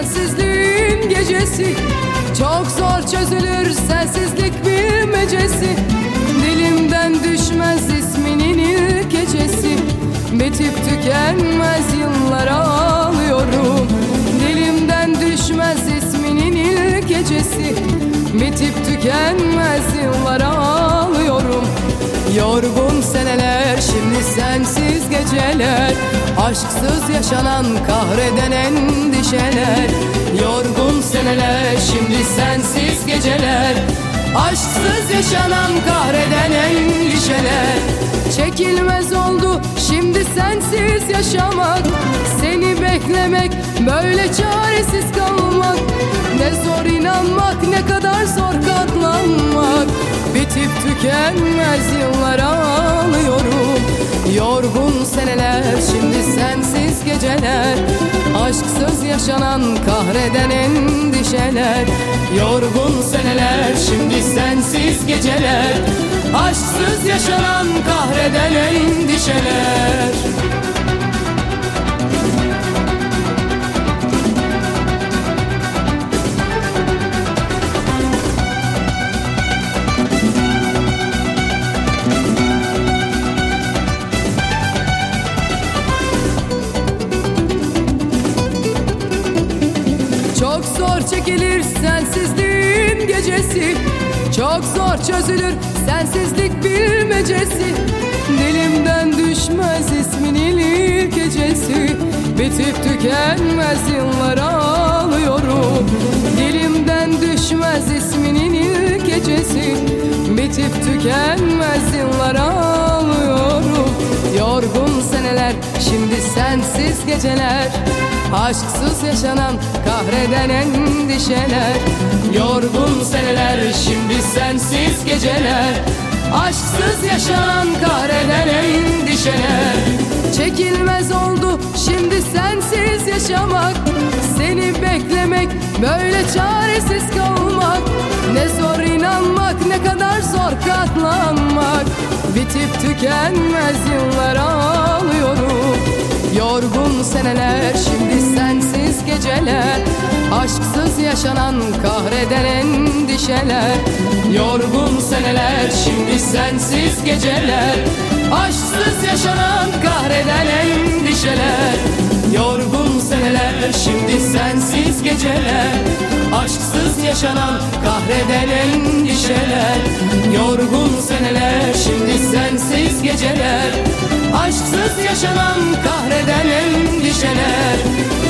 sensizliğin gecesi. Çok zor çözülür sensizlik bilmecesi. Dilimden düşmez isminin ilk gecesi. Bitip tükenmez yıllar ağlıyorum. Dilimden düşmez isminin ilk gecesi. Bitip tükenmez yıllar ağlıyorum. Yorgun seneler, şimdi sensiz geceler. Aşksız yaşanan kahreden endişeler. Yorgun seneler, şimdi sensiz geceler. Aşksız yaşanan kahreden endişeler. Çekilmez oldu şimdi sensiz yaşamak. Seni beklemek, böyle çaresiz kalmak. Ne zor inanmak, ne kadar zor katlanmak. Bitip tükenmez yıllar ağlıyorum. Yorgun seneler, şimdi sensiz geceler. Aşksız yaşanan kahreden endişeler. Yorgun seneler, şimdi sensiz geceler. Aşksız yaşanan kahreden endişeler. Çok zor çekilir sensizliğin gecesi. Çok zor çözülür sensizlik bilmecesi. Dilimden düşmez isminin ilk gecesi. Bitip tükenmez yıllar ağlıyorum. Dilimden düşmez isminin ilk gecesi. Bitip tükenmez yıllar ağlıyorum. Yorgun seneler, şimdi sensiz geceler. Aşksız yaşanan kahreden endişeler. Yorgun seneler, şimdi sensiz geceler. Aşksız yaşanan kahreden endişeler. Çekilmez oldu şimdi sensiz yaşamak. Seni beklemek, böyle çaresiz kalmak. Ne zor inanmak, ne kadar zor katlanmak. Bitip tükenmez yıllar ağlıyorum. Yorgun seneler, şimdi sensiz geceler. Aşksız yaşanan kahreden endişeler. Yorgun seneler, şimdi sensiz geceler. Aşksız yaşanan kahreden endişeler. Yorgun seneler, şimdi sensiz geceler. Aşksız yaşanan kahreden endişeler. Yorgun seneler, şimdi sensiz geceler. Aşksız yaşanan kahreden endişeler.